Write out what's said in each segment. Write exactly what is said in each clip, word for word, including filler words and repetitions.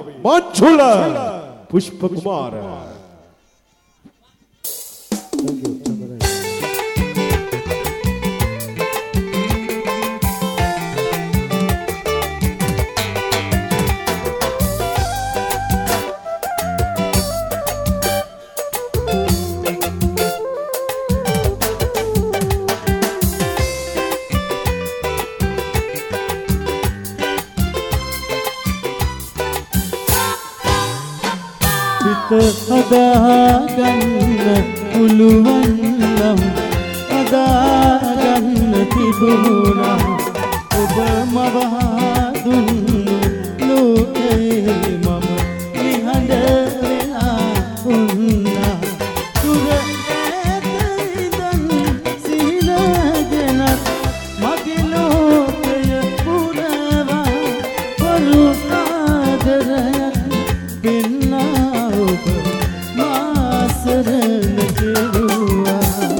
මංජුල පුෂ්ප කුමාර. අදාගන්න පුළුවන් නම් අදාගන්න තිබුණා ඔබ මවහා දුන්නු ලෝකේ මම නිහඬ වෙලා වුණා දුර ඈත ඉඳන් සිහිනගෙනත් මගේ ලෝකය පුරවා වරු ආදරයක් පෙන්නා ඔබ මාසරණ කෙරුවා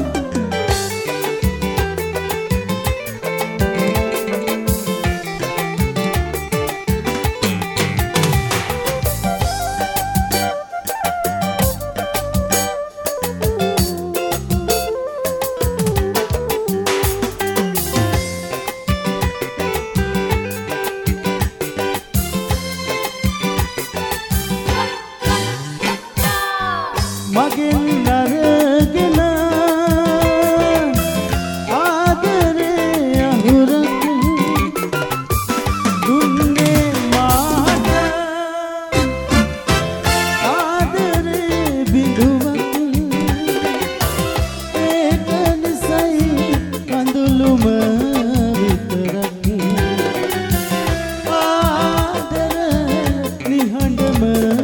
මගෙන් අරගෙන ආදරේ අහුරකින් දුන්නේ මාට ආදරේ බිඳුවකින් ඒක නිසයි කඳුළුම විතරකින් ආදරේ නිහඬම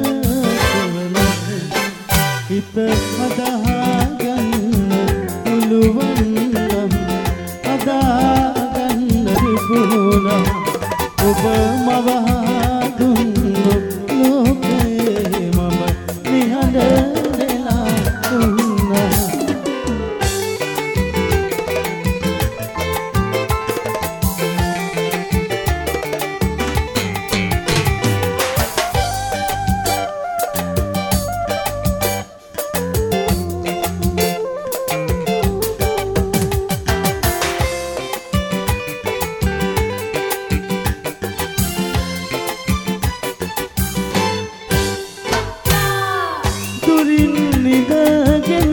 හිත අදාගන්න පුළුවන් නම් අදාගන්න තිබුණා ඔබ මවහා දුන්නු ලෝකේ මම නිහඬ වෙලා වුණා දුරින් නිදගෙන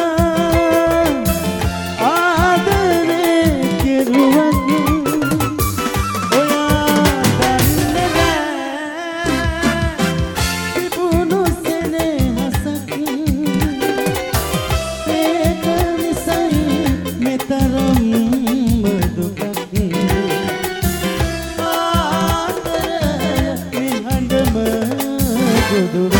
ආදරේ කෙරුවත් ඔයා දන්නේ නෑ තිබුණු සෙනෙහසක් ඒක නිසයි මෙතරම් දුකක් ආදරේ නිහඬම ගොදුර